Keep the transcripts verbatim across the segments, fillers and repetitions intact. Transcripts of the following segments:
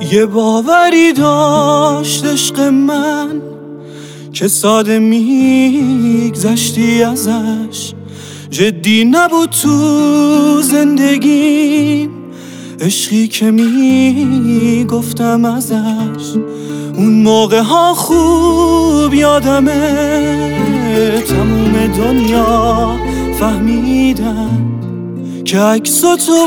یه باوری داشت عشق من که ساده میگذشتی ازش، جدی نبود تو زندگیم، عشقی که میگفتم ازش. اون موقع ها خوب یادمه، تموم دنیا فهمیدم که عکس تو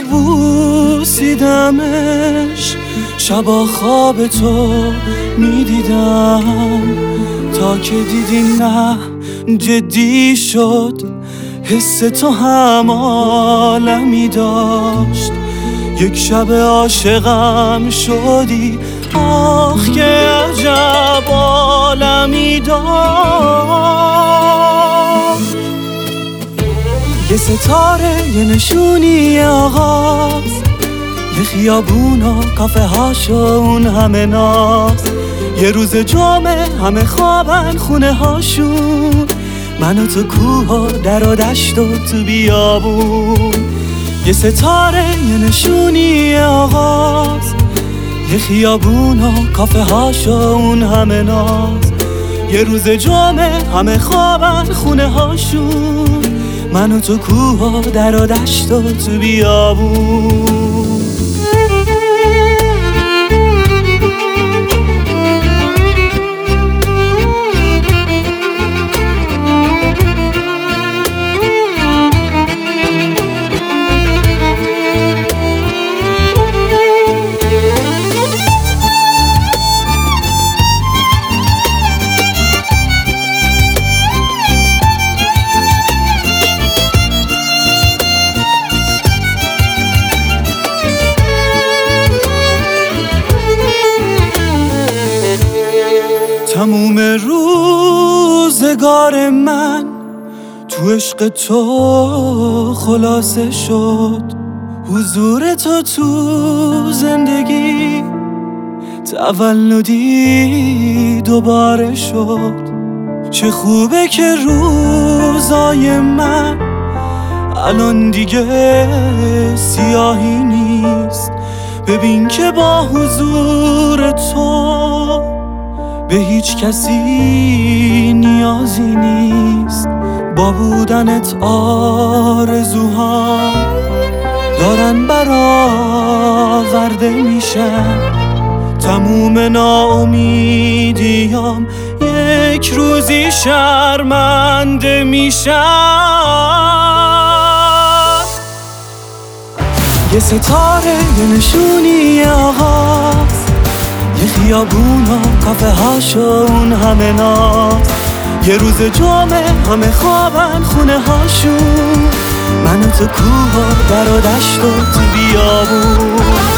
بوسیدمش، شبا خواب تو میدیدم تا که دیدی نه جدی شد، حس تو هم عالمی داشت. یک شب عاشقم شدی، آخ که عجب عالمی داشت. یه ستاره، یه نشونی آغاز، یه خیابون و کافه هاشو اون همه ناز، یه روز جمعه همه خوابن خونه هاشون، من و تو کوه و در و دشت و تو بیابون. یه ستاره، یه نشونی آغاز، یه خیابون و کافه هاشو اون همه ناز، یه روز جمعه همه خوابن خونه هاشون، من و تو کوه و در و دشت و تو بیابون. تموم روزگار من تو عشق تو خلاصه شد، حضور تو تو زندگی تولدی دوباره شد. چه خوبه که روزای من الان دیگه سیاهی نیست، ببین که با حضور تو به هیچ کسی نیازی نیست. با بودنت آرزوها دارن برآورده میشن، تموم ناامیدیام یک روزی شرمنده میشن. یه ستاره، یه نشونی آغاز، یه خیابون و کافه هاشو اون همه ناز، یه روز جمعه همه خوابن خونه هاشون، من و تو کوه و در و دشت و تو بیابون.